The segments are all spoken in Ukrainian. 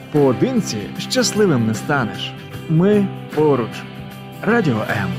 Поодинці щасливим не станеш. Ми поруч. Радіо М.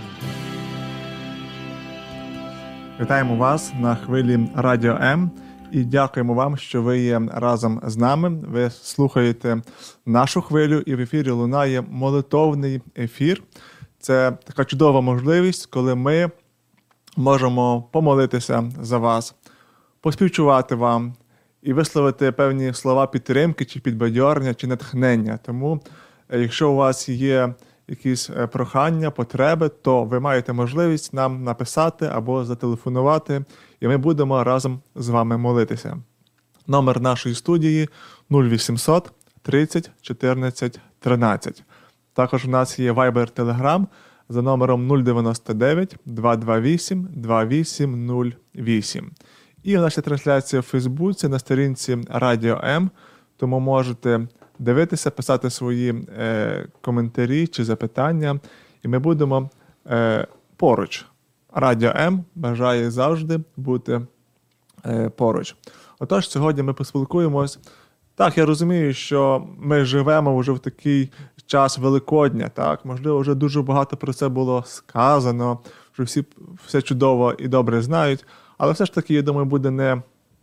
Вітаємо вас на хвилі Радіо М і дякуємо вам, що ви є разом з нами. Ви слухаєте нашу хвилю, і в ефірі лунає молитовний ефір. Це така чудова можливість, коли ми можемо помолитися за вас, поспівчувати вам і висловити певні слова підтримки, чи підбадьорення, чи натхнення. Тому, якщо у вас є якісь прохання, потреби, то ви маєте можливість нам написати або зателефонувати, і ми будемо разом з вами молитися. Номер нашої студії 0800 30 14 13. Також у нас є Viber Telegram за номером 099 228 2808. І наша трансляція в Фейсбуці на сторінці Радіо М, тому можете дивитися, писати свої коментарі чи запитання, і ми будемо поруч. Радіо М бажає завжди бути поруч. Отож, сьогодні ми поспілкуємось. Так, я розумію, що ми живемо вже в такий час Великодня, так? Можливо, вже дуже багато про це було сказано, що всі все чудово і добре знають, але все ж таки, я думаю, буде не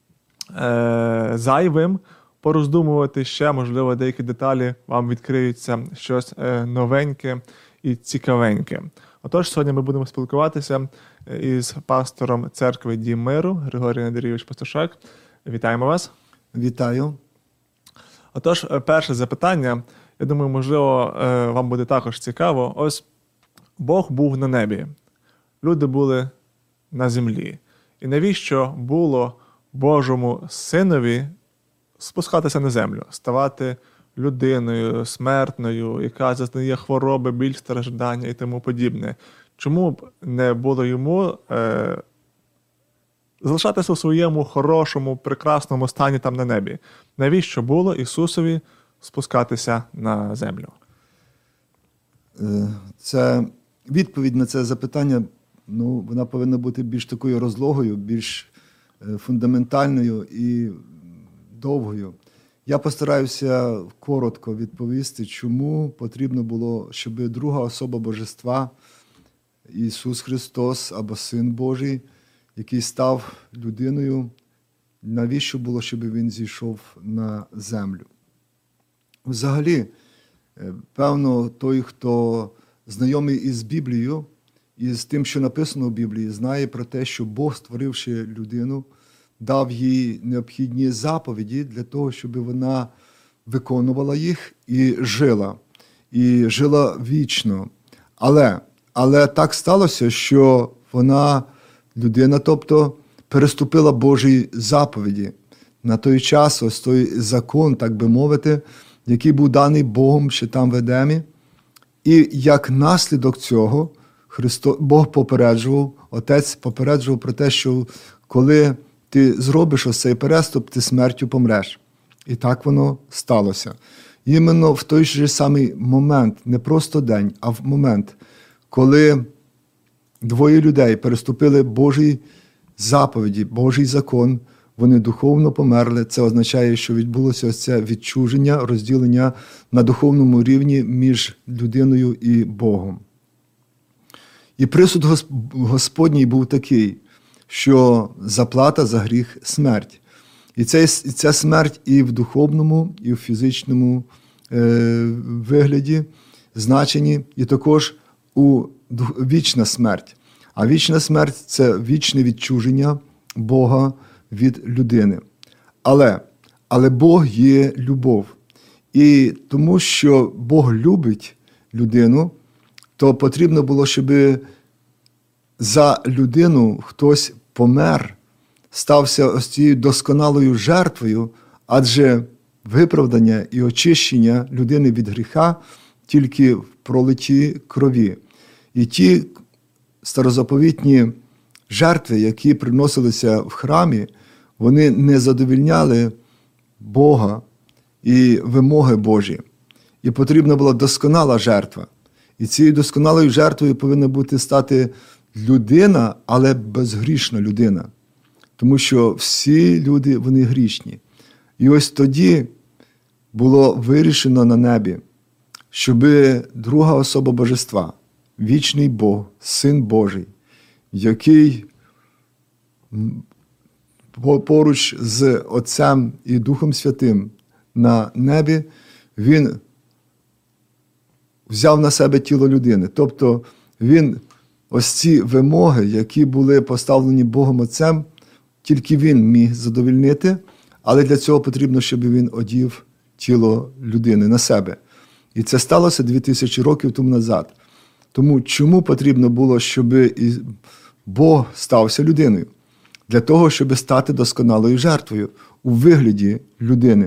зайвим пороздумувати ще, можливо, деякі деталі вам відкриються щось новеньке і цікавеньке. Отож, сьогодні ми будемо спілкуватися із пастором церкви Дім Миру Григорій Андрійович Пастушак. Вітаємо вас. Вітаю. Отож, перше запитання, я думаю, можливо, вам буде також цікаво. Ось Бог був на небі, люди були на землі. І навіщо було Божому Синові спускатися на землю, ставати людиною, смертною, яка зазнає хвороби, біль, страждання і тому подібне? Чому б не було йому залишатися у своєму хорошому, прекрасному стані там на небі? Навіщо було Ісусові спускатися на землю? Це відповідь на це запитання, вона повинна бути більш такою розлогою, більш фундаментальною і довгою. Я постараюся коротко відповісти, чому потрібно було, щоб друга особа Божества, Ісус Христос або Син Божий, який став людиною, навіщо було, щоб Він зійшов на землю. Взагалі, певно, той, хто знайомий із Біблією, і з тим, що написано в Біблії, знає про те, що Бог, створивши людину, дав їй необхідні заповіді для того, щоб вона виконувала їх і жила вічно. Але так сталося, що вона, людина, тобто, переступила Божі заповіді. На той час, ось той закон, так би мовити, який був даний Богом ще там в Едемі. І як наслідок цього Бог попереджував, Отець попереджував про те, що коли ти зробиш ось цей переступ, ти смертю помреш. І так воно сталося. Іменно в той же самий момент, не просто день, а в момент, коли двоє людей переступили Божі заповіді, Божий закон, вони духовно померли. Це означає, що відбулося ось це відчуження, розділення на духовному рівні між людиною і Богом. І присуд Господній був такий, що заплата за гріх – смерть. І ця смерть і в духовному, і в фізичному вигляді, значенні, і також вічна смерть. А вічна смерть – це вічне відчуження Бога від людини. Але Бог є любов. І тому, що Бог любить людину, то потрібно було, щоб за людину хтось помер, стався ось цією досконалою жертвою, адже виправдання і очищення людини від гріха тільки в пролитті крові. І ті старозаповітні жертви, які приносилися в храмі, вони не задовільняли Бога і вимоги Божі. І потрібна була досконала жертва. І цією досконалою жертвою повинна стати людина, але безгрішна людина. Тому що всі люди, вони грішні. І ось тоді було вирішено на небі, щоб друга особа Божества, вічний Бог, Син Божий, який поруч з Отцем і Духом Святим на небі, Він взяв на себе тіло людини. Тобто Він ось ці вимоги, які були поставлені Богом Отцем, тільки Він міг задовольнити, але для цього потрібно, щоб Він одів тіло людини на себе. І це сталося 2000 років тому назад. Тому чому потрібно було, щоб Бог стався людиною? Для того, щоб стати досконалою жертвою у вигляді людини.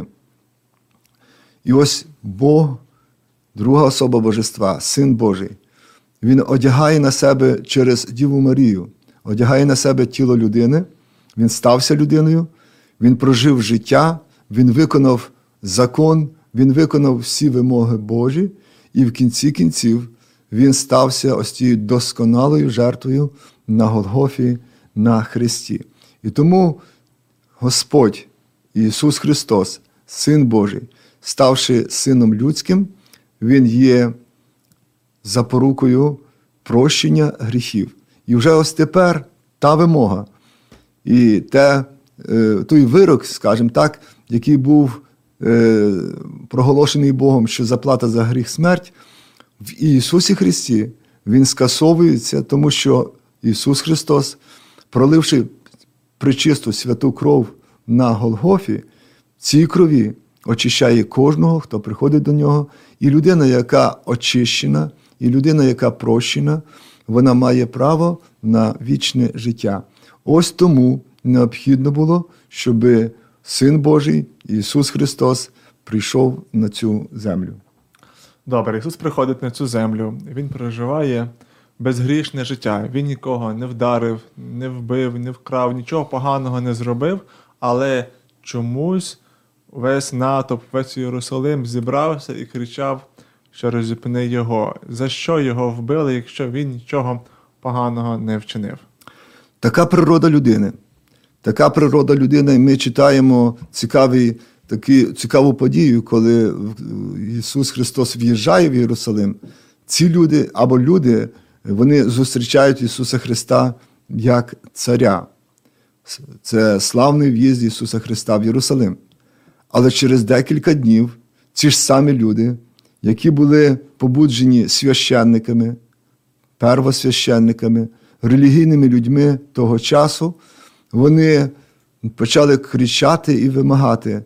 І ось Бог, друга особа Божества, Син Божий, Він одягає на себе через Діву Марію, одягає на себе тіло людини, Він стався людиною, Він прожив життя, Він виконав закон, Він виконав всі вимоги Божі, і в кінці кінців Він стався ось тією досконалою жертвою на Голгофі, на Христі. І тому Господь Ісус Христос, Син Божий, ставши Сином людським, Він є запорукою прощення гріхів. І вже ось тепер та вимога і той вирок, скажімо так, який був проголошений Богом, що заплата за гріх – смерть, в Ісусі Христі Він скасовується, тому що Ісус Христос, проливши пречисту святу кров на Голгофі, цій крові очищає кожного, хто приходить до Нього. І людина, яка очищена, і людина, яка прощена, вона має право на вічне життя. Ось тому необхідно було, щоб Син Божий, Ісус Христос, прийшов на цю землю. Добре, Ісус приходить на цю землю, Він проживає безгрішне життя. Він нікого не вдарив, не вбив, не вкрав, нічого поганого не зробив, але чомусь весь натовп, весь Єрусалим зібрався і кричав, що розіпни його. За що його вбили, якщо він нічого поганого не вчинив? Така природа людини. Така природа людини, і ми читаємо цікаву подію, коли Ісус Христос в'їжджає в Єрусалим. Ці люди, або люди, вони зустрічають Ісуса Христа як царя. Це славний в'їзд Ісуса Христа в Єрусалим. Але через декілька днів ці ж самі люди, які були побуджені священниками, первосвященниками, релігійними людьми того часу, вони почали кричати і вимагати: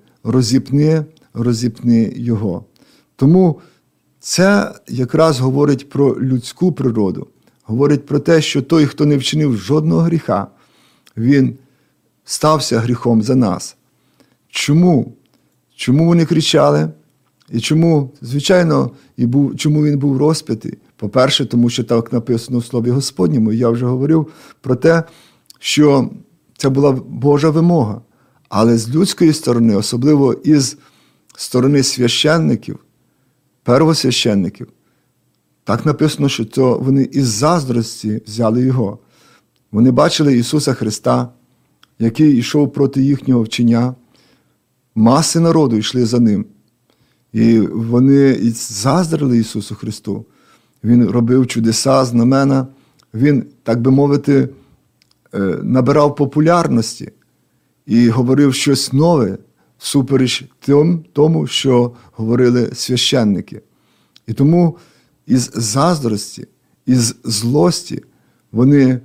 розіпни його. Тому це якраз говорить про людську природу, говорить про те, що той, хто не вчинив жодного гріха, він стався гріхом за нас. Чому? Чому вони кричали? І чому, звичайно, чому він був розп'ятий? По-перше, тому що так написано в Слові Господньому. Я вже говорив про те, що це була Божа вимога. Але з людської сторони, особливо із сторони священників, первосвященників, так написано, що то вони із заздрості взяли його. Вони бачили Ісуса Христа, який йшов проти їхнього вчення. Маси народу йшли за ним. І вони заздрили Ісусу Христу. Він робив чудеса, знамена. Він, так би мовити, набирав популярності і говорив щось нове всупереч тому, що говорили священники. І тому із заздрості, із злості вони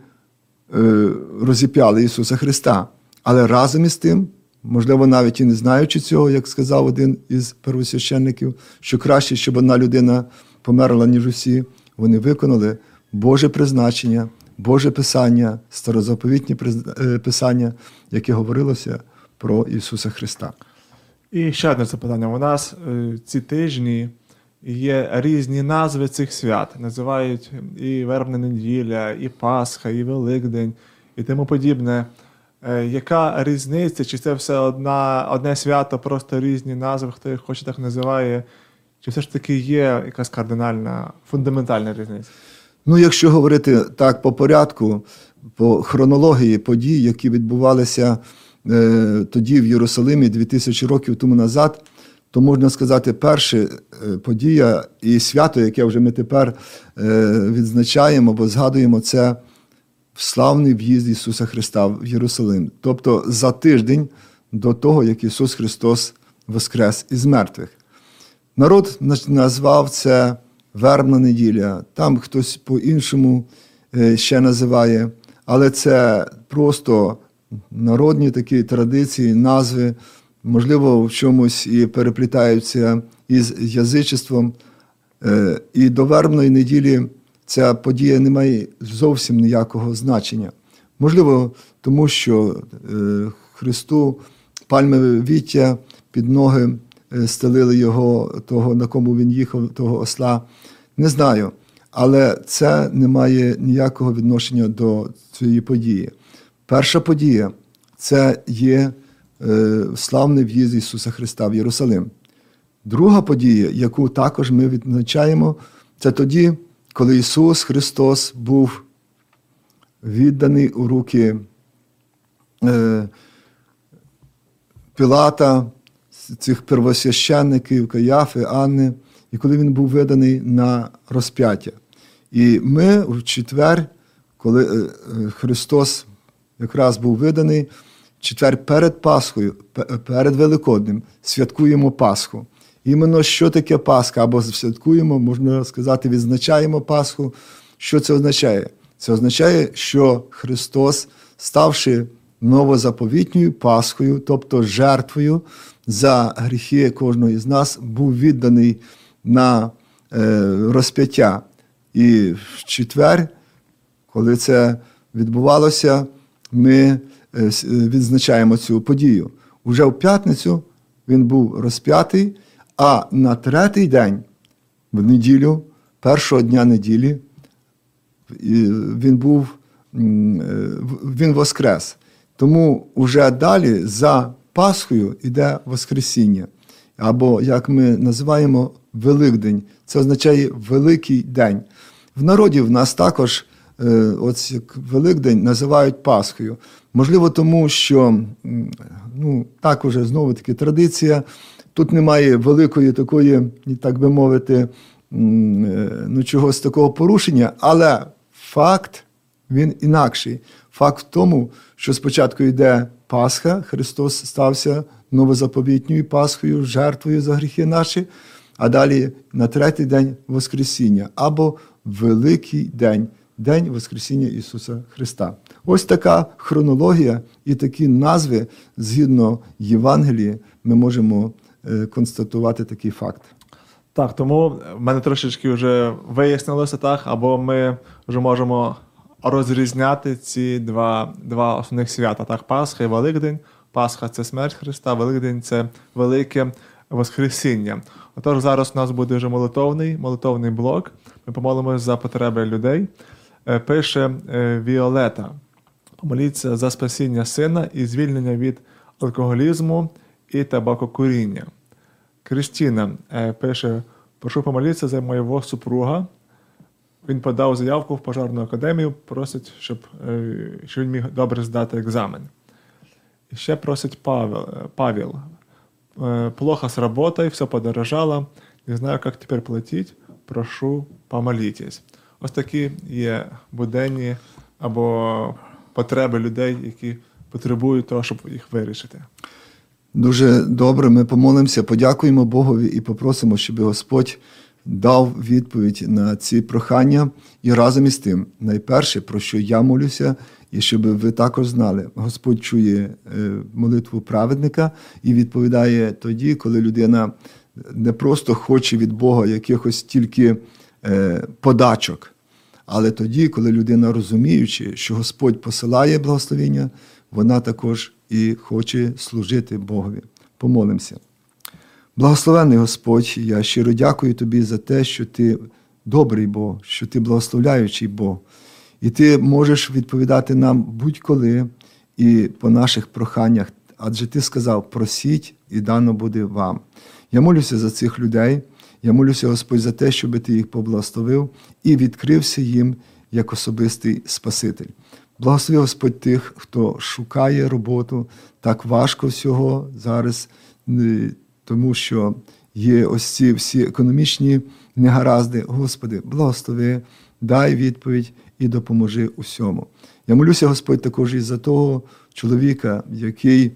розіп'яли Ісуса Христа. Але разом із тим, можливо, навіть і не знаючи цього, як сказав один із первосвященників, що краще, щоб одна людина померла, ніж усі, вони виконали Боже призначення, Боже Писання, старозаповітні Писання, яке говорилося про Ісуса Христа. І ще одне запитання. У нас ці тижні є різні назви цих свят. Називають і Вербна неділя, і Пасха, і Великдень, і тому подібне. Яка різниця? Чи це все одне свято, просто різні назви, хто їх хоче так називає? Чи все ж таки є якась кардинальна, фундаментальна різниця? Ну, якщо говорити так по порядку, по хронології подій, які відбувалися тоді в Єрусалимі 2000 років тому назад, то можна сказати, перша подія і свято, яке вже ми тепер відзначаємо або згадуємо, це славний в'їзд Ісуса Христа в Єрусалим. Тобто за тиждень до того, як Ісус Христос воскрес із мертвих. Народ назвав це Вербна неділя, там хтось по-іншому ще називає, але це просто народні такі традиції, назви, можливо, в чомусь і переплітаються із язичеством. І до Вербної неділі ця подія не має зовсім ніякого значення. Можливо, тому що Христу пальмове віття під ноги стелили його, того, на кому він їхав, того осла. Не знаю, але це не має ніякого відношення до цієї події. Перша подія – це є славний в'їзд Ісуса Христа в Єрусалим. Друга подія, яку також ми відзначаємо, це тоді, коли Ісус Христос був відданий у руки Пилата, цих первосвященників, Каяфи, Анни, і коли він був виданий на розп'яття. І ми в четвер, коли Христос якраз був виданий, в четвер перед Пасхою, перед Великоднем, святкуємо Пасху. Іменно що таке Пасха, або святкуємо, можна сказати, відзначаємо Пасху. Що це означає? Це означає, що Христос, ставши новозаповітньою Пасхою, тобто жертвою за гріхи кожного із нас, був відданий на розп'яття. І в четвер, коли це відбувалося, ми відзначаємо цю подію. Уже в п'ятницю він був розп'ятий, а на третій день, в неділю, першого дня неділі, він воскрес. Тому вже далі за Пасхою йде Воскресіння. Або, як ми називаємо, Великдень. Це означає Великий день. В народі в нас також от як Великдень називають Пасхою. Можливо, тому що, так уже знову-таки традиція, тут немає великої такої, так би мовити, чогось такого порушення, але факт, він інакший. Факт в тому, що спочатку йде Пасха, Христос стався новозаповітньою Пасхою, жертвою за гріхи наші, а далі на третій день Воскресіння, або Великий день, День Воскресіння Ісуса Христа. Ось така хронологія і такі назви, згідно Євангелії, ми можемо констатувати такий факт. Так, тому в мене трошечки вже вияснилося так, або ми вже можемо розрізняти ці два основних свята. Так, Пасха і Великдень. Пасха – це смерть Христа, Великдень – це Велике Воскресіння. Отож, зараз у нас буде вже молитовний блок. Ми помолимося за потреби людей. Пише Віолета. Помоліться за спасіння сина і звільнення від алкоголізму і табакокуріння. Крістіна пише, прошу помолитися за моєго супруга. Він подав заявку в пожарну академію, просить, щоб він міг добре здати екзамен. І ще просить Павел. Плохо с работой, все подорожало, не знаю, як тепер платити, прошу помолитесь. Ось такі є буденні або потреби людей, які потребують того, щоб їх вирішити. Дуже добре, ми помолимося, подякуємо Богові і попросимо, щоб Господь дав відповідь на ці прохання. І разом із тим, найперше, про що я молюся, і щоб ви також знали, Господь чує молитву праведника і відповідає тоді, коли людина не просто хоче від Бога якихось тільки подачок, але тоді, коли людина, розуміючи, що Господь посилає благословення, вона також і хоче служити Богові. Помолимося. Благословенний Господь, я щиро дякую Тобі за те, що Ти добрий Бог, що Ти благословляючий Бог. І Ти можеш відповідати нам будь-коли і по наших проханнях, адже Ти сказав, просіть і дано буде вам. Я молюся за цих людей, я молюся, Господь, за те, щоб Ти їх поблагословив і відкрився їм як особистий Спаситель. Благослови, Господь, тих, хто шукає роботу, так важко всього зараз тому що є ось ці всі економічні негаразди. Господи, благослови, дай відповідь і допоможи усьому. Я молюся, Господь, також і за того чоловіка, який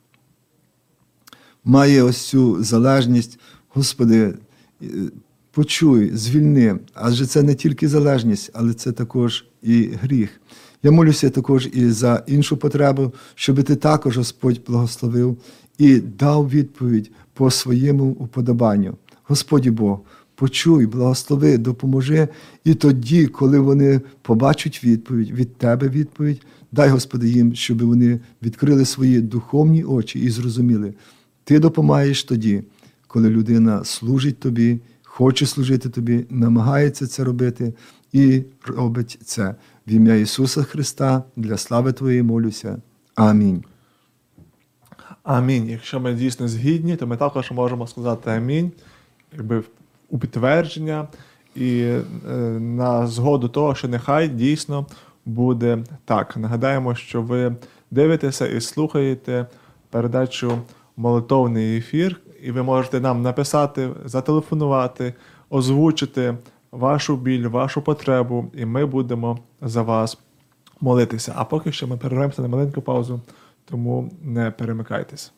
має ось цю залежність. Господи, почуй, звільни, адже це не тільки залежність, але це також і гріх. Я молюся також і за іншу потребу, щоб Ти також, Господь, благословив і дав відповідь по своєму уподобанню. Господи Бог, почуй, благослови, допоможи, і тоді, коли вони побачать відповідь, від Тебе відповідь, дай, Господи, їм, щоб вони відкрили свої духовні очі і зрозуміли. Ти допомагаєш тоді, коли людина служить Тобі, хоче служити Тобі, намагається це робити і робить це. В ім'я Ісуса Христа, для слави Твоєї молюся. Амінь. Амінь. Якщо ми дійсно згідні, то ми також можемо сказати амінь, якби у підтвердження і на згоду того, що нехай дійсно буде так. Нагадаємо, що ви дивитеся і слухаєте передачу «Молитовний ефір», і ви можете нам написати, зателефонувати, озвучити вашу біль, вашу потребу, і ми будемо за вас молитися. А поки що ми перервемося на маленьку паузу, тому не перемикайтесь.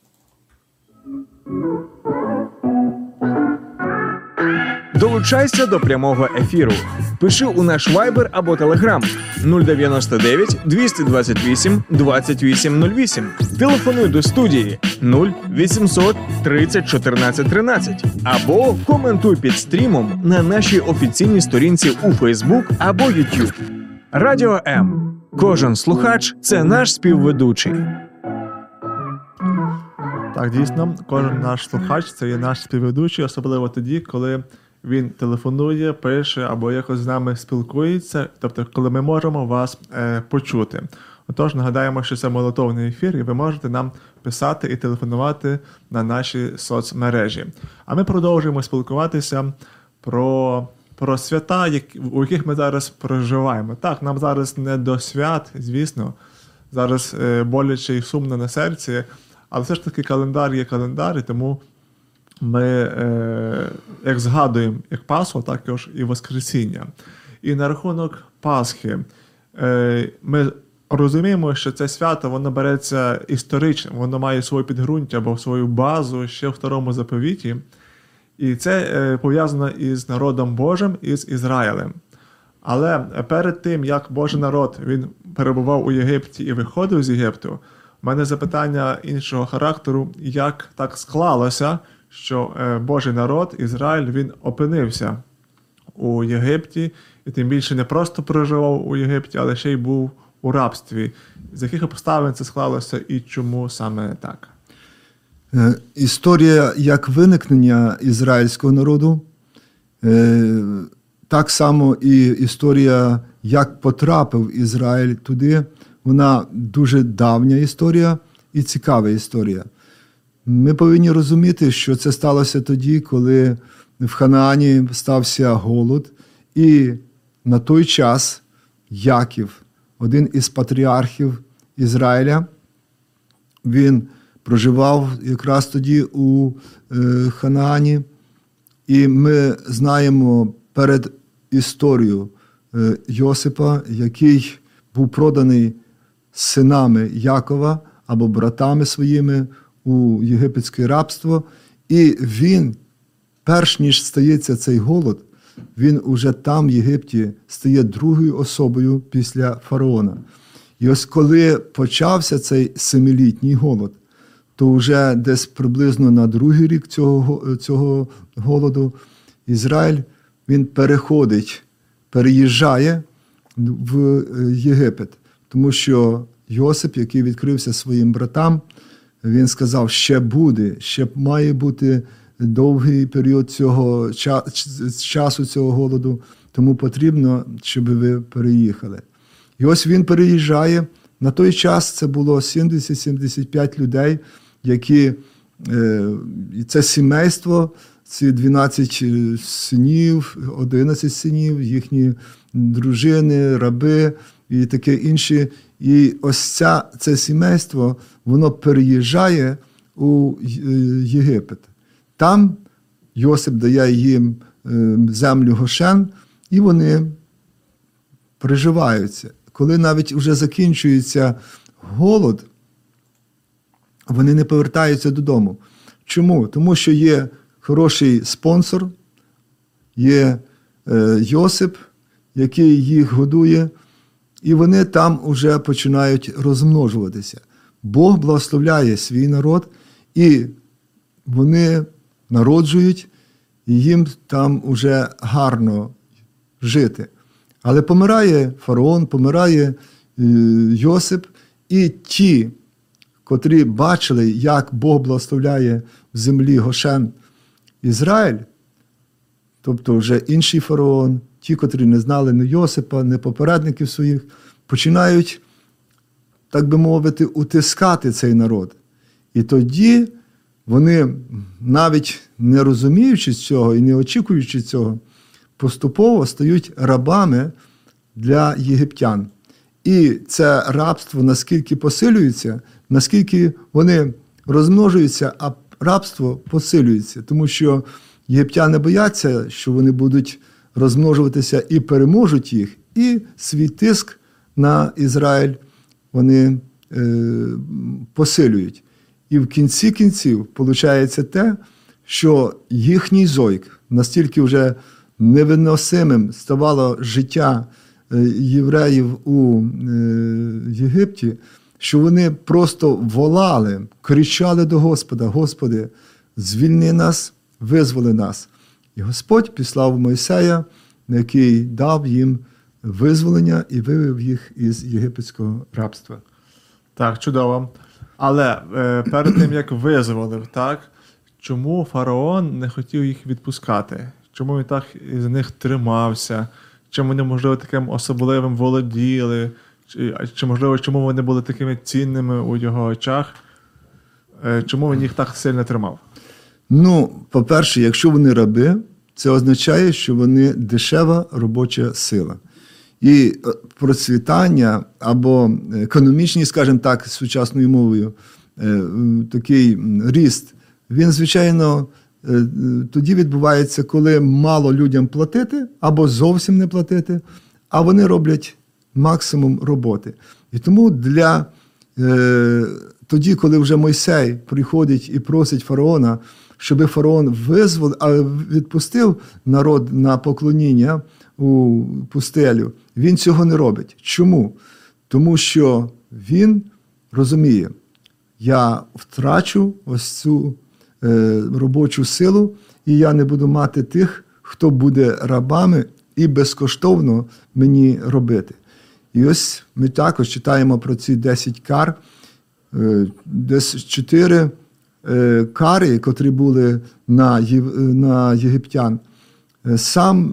Долучайся до прямого ефіру. Пиши у наш Viber або Telegram 099 228 2808. Телефонуй до студії 0800 30 14 13 або коментуй під стрімом на нашій офіційній сторінці у Facebook або YouTube. Радіо М. Кожен слухач – це наш співведучий. Так, дійсно, кожен наш слухач – це є наш співведучий, особливо тоді, коли він телефонує, пише або якось з нами спілкується, тобто коли ми можемо вас почути. Отож, нагадаємо, що це молитовний ефір, і ви можете нам писати і телефонувати на наші соцмережі. А ми продовжуємо спілкуватися про свята, у яких ми зараз проживаємо. Так, нам зараз не до свят, звісно, зараз боляче і сумно на серці, але все ж таки календар є календар, і тому ми як згадуємо як Пасху, також і Воскресіння. І на рахунок Пасхи ми розуміємо, що це свято, воно береться історично, воно має своє підґрунтя або свою базу ще в Старому Заповіті. І це пов'язано із народом Божим, із Ізраїлем. Але перед тим, як Божий народ він перебував у Єгипті і виходив з Єгипту, у мене запитання іншого характеру, як так склалося, що Божий народ, Ізраїль, він опинився у Єгипті, і тим більше не просто проживав у Єгипті, але ще й був у рабстві. З яких обставин це склалося і чому саме так? Історія як виникнення ізраїльського народу, так само і історія, як потрапив Ізраїль туди, вона дуже давня історія і цікава історія. Ми повинні розуміти, що це сталося тоді, коли в Ханаані стався голод, і на той час Яків, один із патріархів Ізраїля, він проживав якраз тоді у Ханаані, і ми знаємо перед історією Йосипа, який був проданий синами Якова або братами своїми у єгипетське рабство, і він, перш ніж стається цей голод, він уже там, в Єгипті, стає другою особою після фараона. І ось коли почався цей 7-літній голод, то вже десь приблизно на другий рік цього голоду Ізраїль, він переїжджає в Єгипет. Тому що Йосип, який відкрився своїм братам, він сказав, ще має бути довгий період часу цього голоду, тому потрібно, щоб ви переїхали. І ось він переїжджає. На той час це було 70-75 людей, які, це сімейство, ці 12 синів, 11 синів, їхні дружини, раби і таке інше. І ось це сімейство, воно переїжджає у Єгипет. там Йосип дає їм землю Гошен, і вони приживаються. Коли навіть вже закінчується голод, вони не повертаються додому. Чому? Тому що є хороший спонсор, є Йосип, який їх годує, і вони там вже починають розмножуватися. Бог благословляє свій народ, і вони народжують, і їм там уже гарно жити. Але помирає фараон, помирає Йосип, і ті, котрі бачили, як Бог благословляє в землі Гошен Ізраїль, тобто вже інший фараон, ті, котрі не знали ні Йосипа, ні попередників своїх, починають, так би мовити, утискати цей народ. І тоді вони, навіть не розуміючи цього і не очікуючи цього, поступово стають рабами для єгиптян. І це рабство наскільки посилюється, наскільки вони розмножуються, а рабство посилюється. Тому що єгиптяни бояться, що вони будуть розмножуватися і переможуть їх, і свій тиск на Ізраїль вони посилюють. І в кінці кінців виходить те, що їхній зойк настільки вже невиносимим ставало життя євреїв у Єгипті, що вони просто волали, кричали до Господа: «Господи, звільни нас, визволи нас». І Господь післав Мойсея, який дав їм визволення і вивів їх із єгипетського рабства. Так, чудово. Але перед тим, як визволив, так, чому фараон не хотів їх відпускати? Чому він так із них тримався? Чому вони, можливо, таким особливим володіли? Чи, можливо, чому вони були такими цінними у його очах? Чому він їх так сильно тримав? Ну, по-перше, якщо вони раби, це означає, що вони дешева робоча сила. І процвітання або економічний, скажімо так, сучасною мовою, такий ріст, він, звичайно, тоді відбувається, коли мало людям платити або зовсім не платити, а вони роблять максимум роботи. І тому тоді, коли вже Мойсей приходить і просить фараона, щоб фараон відпустив народ на поклоніння у пустелю, він цього не робить. Чому? Тому що він розуміє: я втрачу ось цю робочу силу, і я не буду мати тих, хто буде рабами і безкоштовно мені робити. І ось ми також читаємо про ці 10 кар, десь 4 кари, котрі були на єгиптян. Сам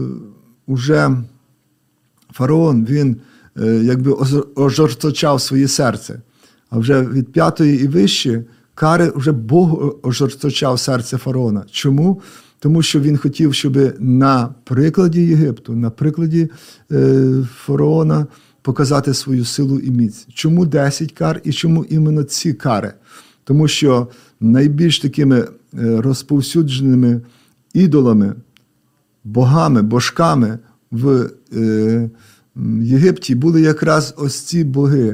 уже фараон, він якби ожорсточав своє серце. А вже від 5-ї і вище кари вже Бог ожорсточав серце фараона. Чому? Тому що він хотів, щоб на прикладі Єгипту, на прикладі фараона показати свою силу і міць. Чому 10 кар і чому іменно ці кари? Тому що найбільш такими розповсюдженими ідолами, богами, божками в Єгипті були якраз ось ці боги.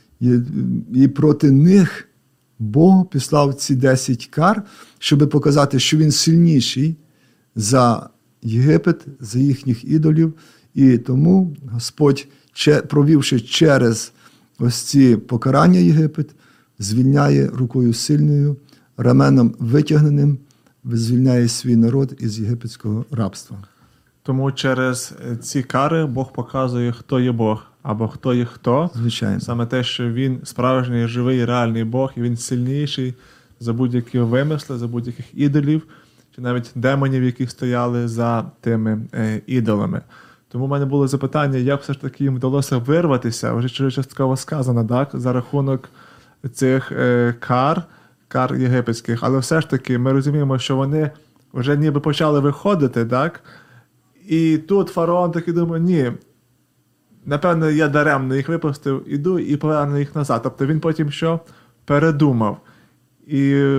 І проти них Бог післав ці 10 кар, щоб показати, що він сильніший за Єгипет, за їхніх ідолів. І тому Господь, провівши через ось ці покарання Єгипет, звільняє рукою сильною, раменом витягненим, звільняє свій народ із єгипетського рабства. Тому через ці кари Бог показує, хто є Бог, або хто є хто. Звичайно. Саме те, що він справжній, живий, реальний Бог, і він сильніший за будь-які вимисли, за будь-яких ідолів, чи навіть демонів, які стояли за тими ідолами. Тому в мене було запитання, як все ж таки їм вдалося вирватися, вже частково сказано, так, за рахунок цих кар єгипетських, але все ж таки ми розуміємо, що вони вже ніби почали виходити, так? І тут фараон таки думає: ні, напевно, я даремно їх випустив, іду і поверну їх назад. Тобто він потім що? Передумав. І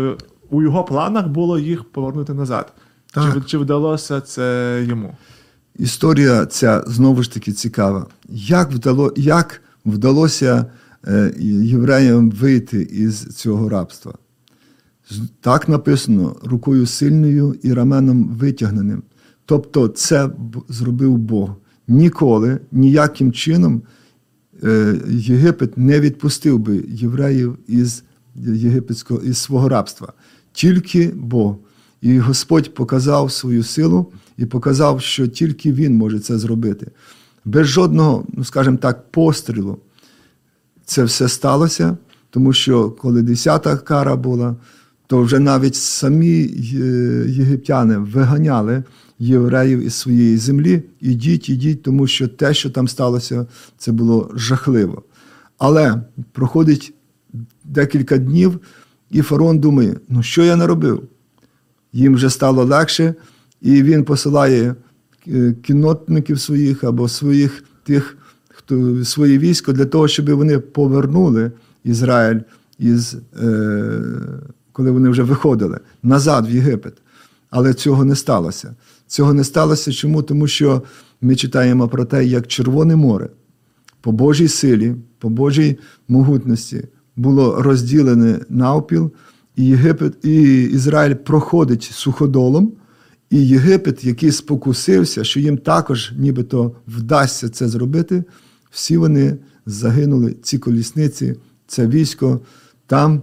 у його планах було їх повернути назад. Так. Чи вдалося це йому? Історія ця знову ж таки цікава. Як вдалося євреям вийти із цього рабства? Так написано: рукою сильною і раменом витягненим. Тобто це зробив Бог. Ніколи, ніяким чином Єгипет не відпустив би євреїв із свого рабства. Тільки Бог. І Господь показав свою силу і показав, що тільки Він може це зробити. Без жодного, скажімо так, пострілу це все сталося, тому що коли 10-та кара була, то вже навіть самі єгиптяни виганяли євреїв із своєї землі. Ідіть, тому що те, що там сталося, це було жахливо. Але проходить декілька днів, і фараон думає: ну що я наробив? Їм вже стало легше, і він посилає кіннотників своїх або своє військо для того, щоб вони повернули Ізраїль, коли вони вже виходили, назад в Єгипет. Але цього не сталося. Цього не сталося чому? Тому що ми читаємо про те, як Червоне море по Божій силі, по Божій могутності було розділене навпіл, і Ізраїль проходить суходолом, і Єгипет, який спокусився, що їм також нібито вдасться це зробити, всі вони загинули, ці колісниці, це військо там,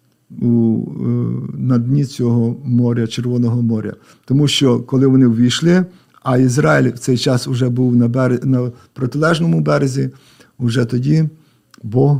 на дні цього моря, Червоного моря. Тому що, коли вони ввійшли, а Ізраїль в цей час вже був на протилежному березі, вже тоді Бог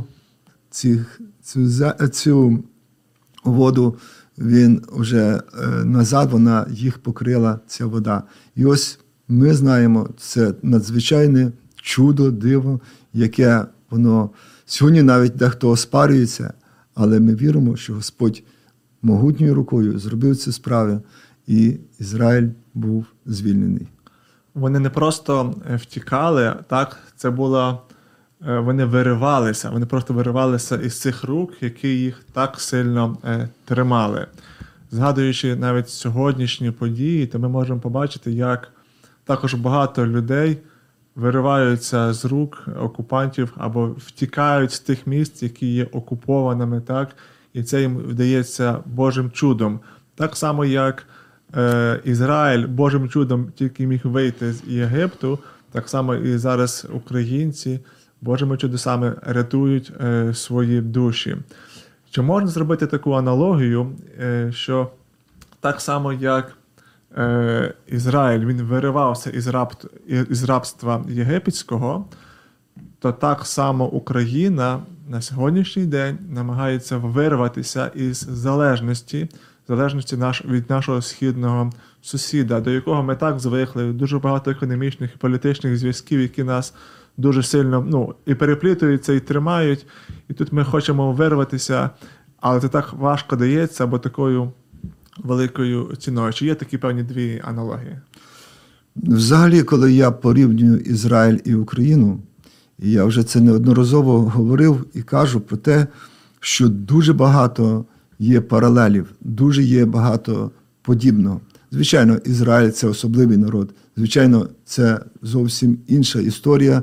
цю воду, він вже назад, вона їх покрила, ця вода. І ось ми знаємо, це надзвичайне чудо, диво, яке воно сьогодні навіть дехто оспарюється, але ми віримо, що Господь могутньою рукою зробив ці справи, і Ізраїль був звільнений. Вони не просто втікали, так? Це було, вони просто виривалися із цих рук, які їх так сильно тримали. Згадуючи навіть сьогоднішні події, то ми можемо побачити, як також багато людей вириваються з рук окупантів або втікають з тих місць, які є окупованими, так? І це їм вдається Божим чудом. Так само, як Ізраїль Божим чудом тільки міг вийти з Єгипту, так само і зараз українці Божими чудесами рятують свої душі. Чи можна зробити таку аналогію, що так само, як Ізраїль, він виривався із рабства єгипетського, то так само Україна на сьогоднішній день намагається вирватися із залежності від нашого східного сусіда, до якого ми так звикли, дуже багато економічних і політичних зв'язків, які нас дуже сильно і переплітуються, і тримають. І тут ми хочемо вирватися, але це так важко дається, або такою великою ціною. Чи є такі певні дві аналогії? Взагалі, коли я порівнюю Ізраїль і Україну, і я вже це неодноразово говорив і кажу про те, що дуже багато є паралелів, дуже є багато подібного. Звичайно, Ізраїль – це особливий народ. Звичайно, це зовсім інша історія,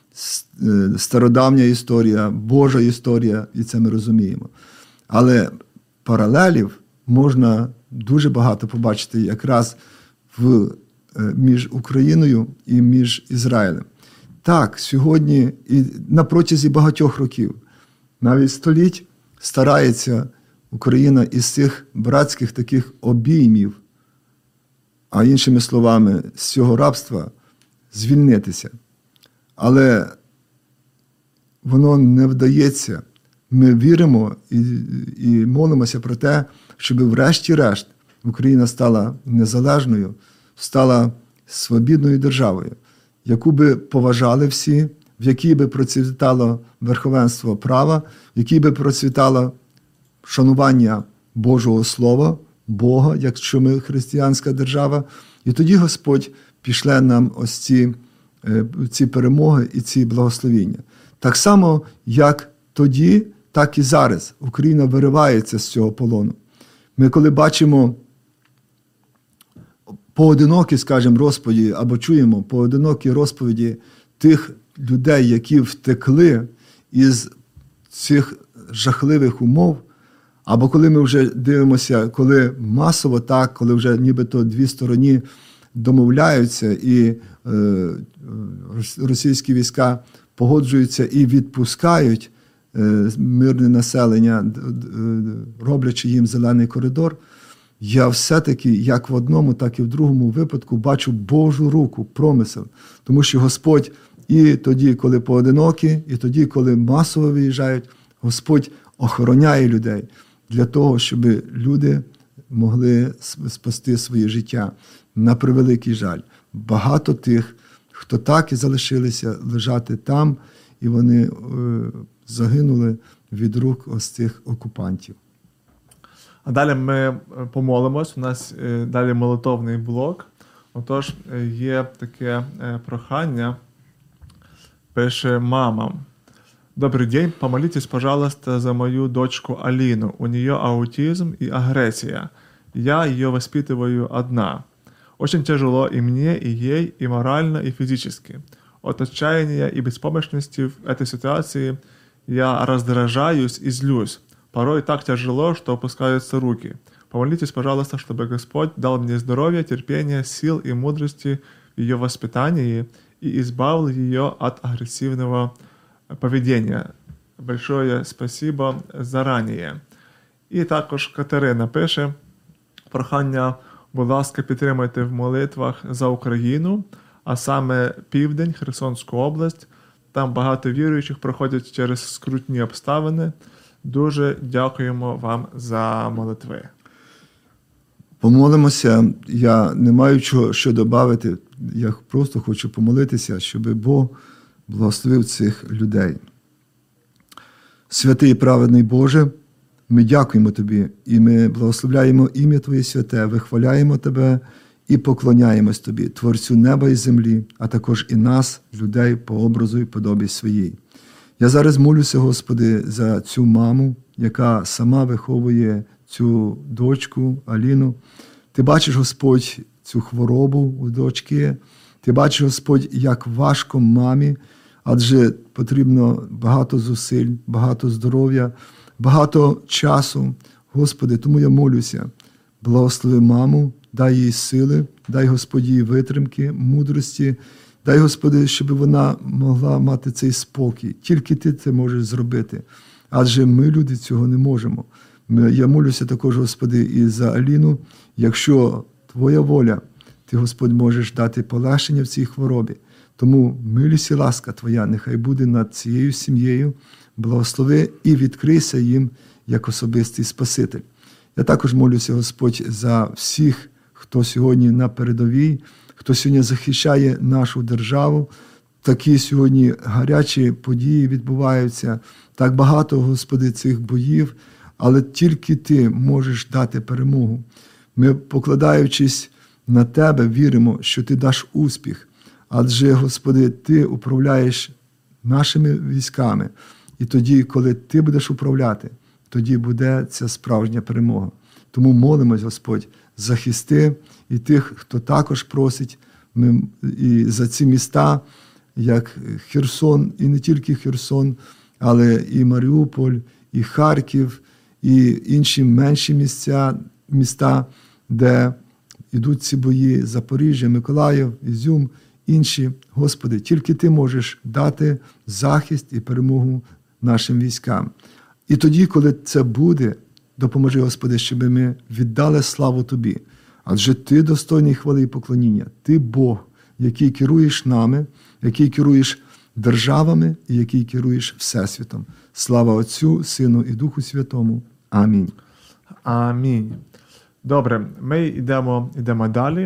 стародавня історія, Божа історія, і це ми розуміємо. Але паралелів можна дуже багато побачити якраз між Україною і між Ізраїлем. Так, сьогодні і на протязі багатьох років, навіть століть, старається Україна із цих братських таких обіймів, а іншими словами, з цього рабства звільнитися. Але воно не вдається. Ми віримо і молимося про те, щоб врешті-решт Україна стала незалежною, стала свобідною державою, яку би поважали всі, в якій би процвітало верховенство права, в якій би процвітало шанування Божого Слова, Бога, якщо ми християнська держава. І тоді Господь пішле нам ось ці перемоги і ці благословіння. Так само, як тоді, так і зараз Україна виривається з цього полону. Ми коли бачимо поодинокі, скажімо, розповіді, або чуємо поодинокі розповіді тих людей, які втекли із цих жахливих умов, або коли ми вже дивимося, коли масово так, коли вже нібито дві сторони домовляються і російські війська погоджуються і відпускають мирне населення, роблячи їм зелений коридор, я все-таки як в одному, так і в другому випадку бачу Божу руку, промисел. Тому що Господь і тоді, коли поодинокі, і тоді, коли масово виїжджають, Господь охороняє людей для того, щоб люди могли спасти своє життя. На превеликий жаль, багато тих, хто так і залишилися лежати там, і вони загинули від рук ось цих окупантів. А далі ми помолимось. У нас далі молитовний блок. Отож, є таке прохання, пише мама. Добрый день, помолитесь, пожалуйста, за мою дочку Алину. У нее аутизм и агрессия. Я ее воспитываю одна. Очень тяжело и мне, и ей, и морально, и физически. От отчаяния и беспомощности в этой ситуации я раздражаюсь и злюсь. Порой так тяжело, что опускаются руки. Помолитесь, пожалуйста, чтобы Господь дал мне здоровье, терпение, сил и мудрости в ее воспитании и избавил ее от агрессивного поведения. Большое спасибо заранее. І також Катерина пише, прохання, будь ласка, підтримайте в молитвах за Україну, а саме Південь, Херсонську область. Там багато віруючих проходять через скрутні обставини. Дуже дякуємо вам за молитви. Помолимося. Я не маю що додати. Я просто хочу помолитися, щоб Бог благословив цих людей. Святий і праведний Боже, ми дякуємо Тобі, і ми благословляємо ім'я Твоє святе, вихваляємо Тебе і поклоняємось Тобі, Творцю неба і землі, а також і нас, людей, по образу і подобі своїй. Я зараз молюся, Господи, за цю маму, яка сама виховує цю дочку Аліну. Ти бачиш, Господь, цю хворобу у дочки. Ти бачиш, Господь, як важко мамі, адже потрібно багато зусиль, багато здоров'я, багато часу. Господи, тому я молюся, благослови маму, дай їй сили, дай, Господь, їй витримки, мудрості, дай, Господи, щоб вона могла мати цей спокій. Тільки Ти це можеш зробити, адже ми, люди, цього не можемо. Я молюся також, Господи, і за Аліну, якщо Твоя воля, Ти, Господь, можеш дати полегшення в цій хворобі. Тому милість і ласка Твоя нехай буде над цією сім'єю, благослови і відкрийся їм як особистий Спаситель. Я також молюся, Господь, за всіх, хто сьогодні на передовій, хто сьогодні захищає нашу державу. Такі сьогодні гарячі події відбуваються, так багато, Господи, цих боїв, але тільки Ти можеш дати перемогу. Ми, покладаючись на Тебе, віримо, що Ти даш успіх, адже, Господи, Ти управляєш нашими військами. І тоді, коли Ти будеш управляти, тоді буде ця справжня перемога. Тому молимось, Господь, захисти і тих, хто також просить, і за ці міста, як Херсон, і не тільки Херсон, але і Маріуполь, і Харків, і інші менші міста, де йдуть ці бої, Запоріжжя, Миколаїв, Ізюм, інші. Господи, тільки Ти можеш дати захист і перемогу нашим військам. І тоді, коли це буде, допоможи, Господи, щоб ми віддали славу Тобі. Адже Ти достойний хвали і поклоніння. Ти Бог, який керуєш нами, який керуєш державами і який керуєш Всесвітом. Слава Отцю, Сину і Духу Святому. Амінь. Амінь. Добре, ми йдемо далі.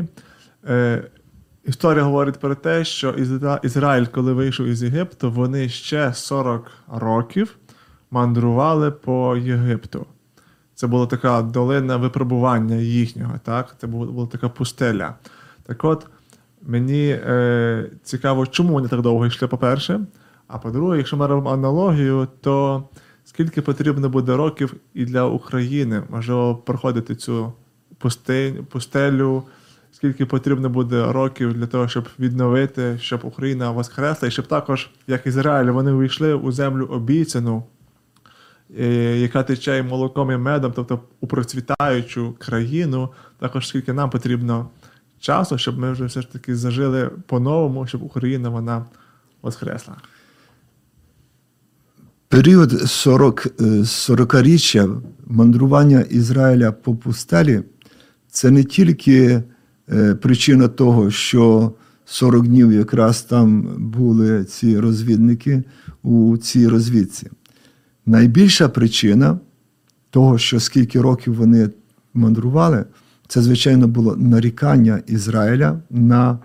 Історія говорить про те, що Ізраїль, коли вийшов із Єгипту, вони ще 40 років мандрували по Єгипту. Це була така долина випробування їхнього, так? Це була така пустеля. Так от, мені цікаво, чому вони так довго йшли, по-перше. А по-друге, якщо ми робимо аналогію, то скільки потрібно буде років і для України, можливо, проходити цю пустелю, скільки потрібно буде років для того, щоб відновити, щоб Україна воскресла, і щоб також, як Ізраїль, вони увійшли у землю обіцяну, яка тече і молоком, і медом, тобто у процвітаючу країну, також скільки нам потрібно часу, щоб ми вже все ж таки зажили по-новому, щоб Україна, вона воскресла. Період 40-річчя мандрування Ізраїля по пустелі – це не тільки причина того, що 40 днів якраз там були ці розвідники у цій розвідці. Найбільша причина того, що скільки років вони мандрували, це, звичайно, було нарікання Ізраїля на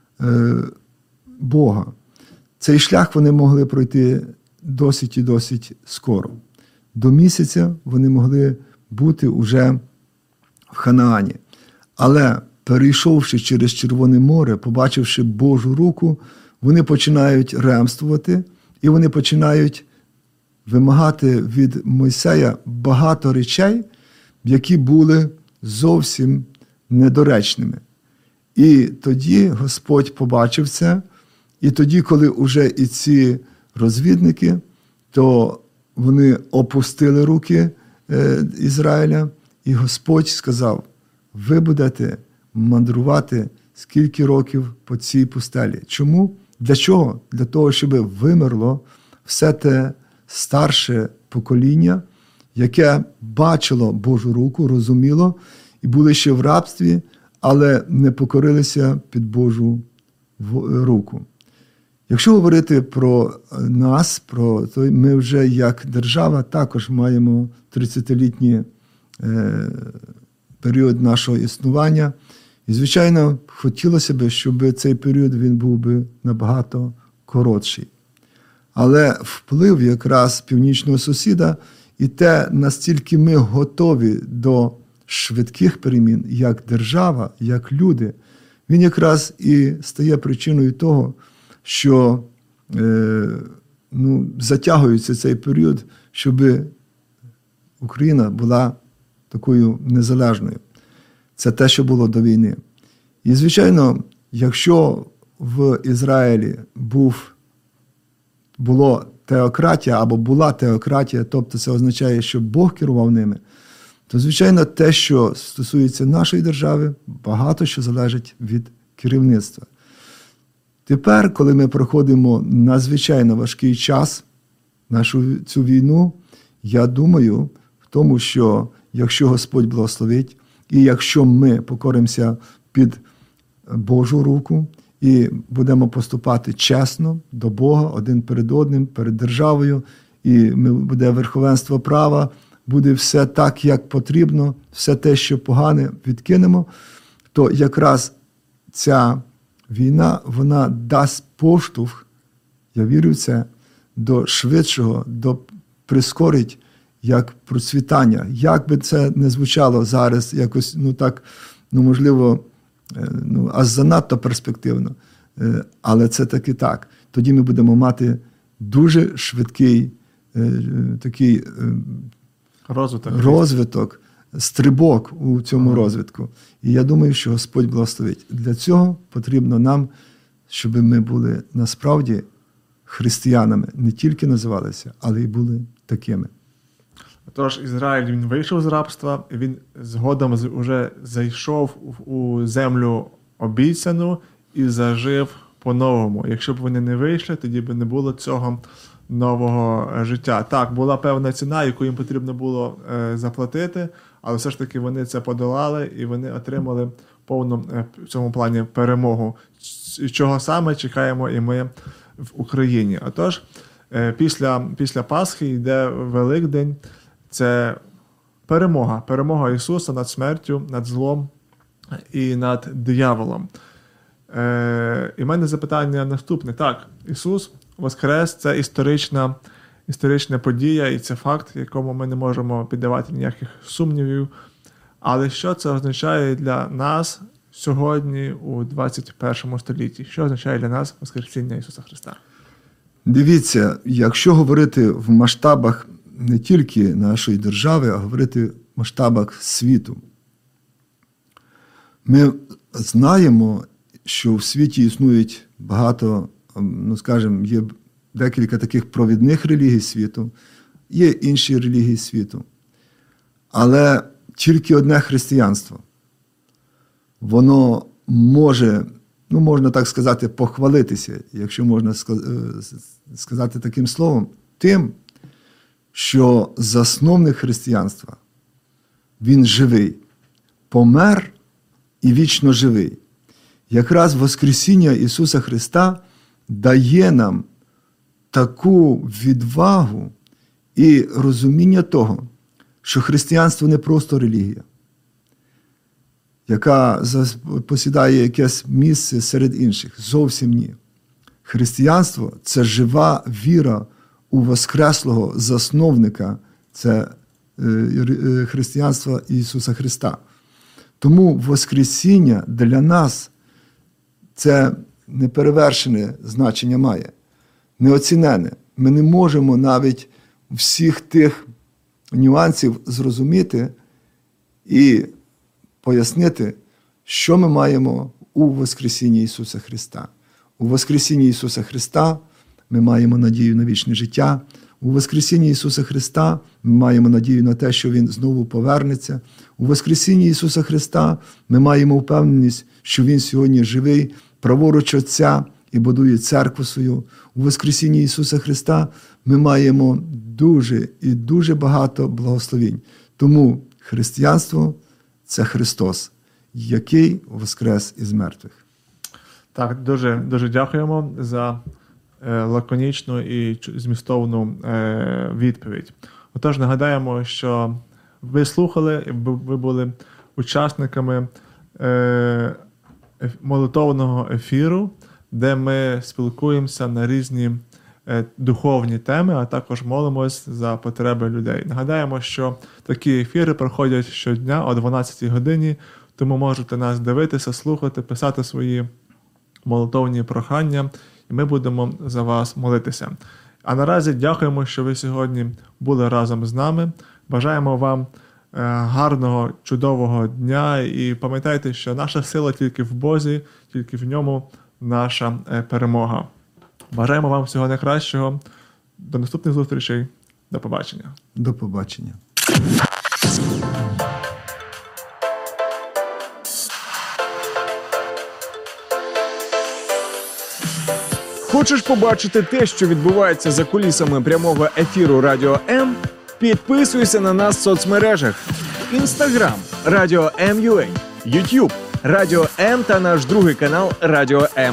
Бога. Цей шлях вони могли пройти досить і досить скоро. До місяця вони могли бути уже в Ханаані. Але перейшовши через Червоне море, побачивши Божу руку, вони починають ремствувати і вони починають вимагати від Мойсея багато речей, які були зовсім недоречними. І тоді Господь побачив це, і тоді, коли вже і ці розвідники, то вони опустили руки Ізраїля, і Господь сказав: ви будете мандрувати скільки років по цій пустелі. Чому? Для чого? Для того, щоб вимерло все те старше покоління, яке бачило Божу руку, розуміло, і були ще в рабстві, але не покорилися під Божу руку. Якщо говорити про нас, то ми вже як держава також маємо 30-літній період нашого існування. І, звичайно, хотілося б, щоб цей період він був би набагато коротший. Але вплив якраз північного сусіда і те, настільки ми готові до швидких перемін, як держава, як люди, він якраз і стає причиною того, що затягується цей період, щоб Україна була такою незалежною. Це те, що було до війни. І, звичайно, якщо в Ізраїлі була теократія, тобто це означає, що Бог керував ними, то, звичайно, те, що стосується нашої держави, багато що залежить від керівництва. Тепер, коли ми проходимо надзвичайно важкий час, цю війну, я думаю в тому, що якщо Господь благословить, і якщо ми покоримося під Божу руку і будемо поступати чесно до Бога, один перед одним, перед державою, і буде верховенство права, буде все так, як потрібно, все те, що погане, відкинемо, то якраз ця війна, вона дасть поштовх, я вірю в це, до швидшого, прискорить як процвітання. Як би це не звучало зараз, якось, можливо, аж занадто перспективно, але це таки так. Тоді ми будемо мати дуже швидкий такий розвиток, стрибок у цьому розвитку. І я думаю, що Господь благословить. Для цього потрібно нам, щоб ми були насправді християнами, не тільки називалися, але й були такими. Тож Ізраїль, він вийшов з рабства, і він згодом вже зайшов у землю обіцяну і зажив по-новому. Якщо б вони не вийшли, тоді б не було цього нового життя. Так, була певна ціна, яку їм потрібно було заплатити, але все ж таки вони це подолали і вони отримали повну в цьому плані перемогу. Чого саме чекаємо і ми в Україні. Отож, після Пасхи йде Великдень. Це перемога Ісуса над смертю, над злом і над дияволом. І в мене запитання наступне. Так, Ісус воскрес – це історична подія, і це факт, якому ми не можемо піддавати ніяких сумнівів. Але що це означає для нас сьогодні у 21 столітті? Що означає для нас воскресіння Ісуса Христа? Дивіться, якщо говорити в масштабах не тільки нашої держави, а говорити в масштабах світу. Ми знаємо, що в світі існують багато, скажімо, є декілька таких провідних релігій світу, є інші релігії світу. Але тільки одне християнство, воно може, можна так сказати, похвалитися, якщо можна сказати таким словом, тим, що засновник християнства, він живий, помер і вічно живий. Якраз Воскресіння Ісуса Христа дає нам таку відвагу і розуміння того, що християнство не просто релігія, яка посідає якесь місце серед інших. Зовсім ні. Християнство – це жива віра у воскреслого засновника, це християнства Ісуса Христа. Тому Воскресіння для нас це неперевершене значення має, неоцінене. Ми не можемо навіть всіх тих нюансів зрозуміти і пояснити, що ми маємо у Воскресінні Ісуса Христа. У Воскресінні Ісуса Христа ми маємо надію на вічне життя. У Воскресінні Ісуса Христа ми маємо надію на те, що Він знову повернеться. У Воскресінні Ісуса Христа ми маємо впевненість, що Він сьогодні живий, праворуч Отця і будує церкву свою. У Воскресінні Ісуса Христа ми маємо дуже і дуже багато благословень. Тому християнство – це Христос, який воскрес із мертвих. Так, дуже дякуємо за лаконічну і змістовну відповідь. Отож, нагадаємо, що ви слухали, ви були учасниками молитовного ефіру, де ми спілкуємося на різні духовні теми, а також молимось за потреби людей. Нагадаємо, що такі ефіри проходять щодня о 12 годині, тому можете нас дивитися, слухати, писати свої молитовні прохання, і ми будемо за вас молитися. А наразі дякуємо, що ви сьогодні були разом з нами. Бажаємо вам гарного, чудового дня і пам'ятайте, що наша сила тільки в Бозі, тільки в ньому наша перемога. Бажаємо вам всього найкращого. До наступних зустрічей. До побачення. До побачення. Хочеш побачити те, що відбувається за кулісами прямого ефіру Радіо М? Підписуйся на нас в соцмережах: Instagram – Радіо М.UA, YouTube – Радіо М та наш другий канал Радіо М.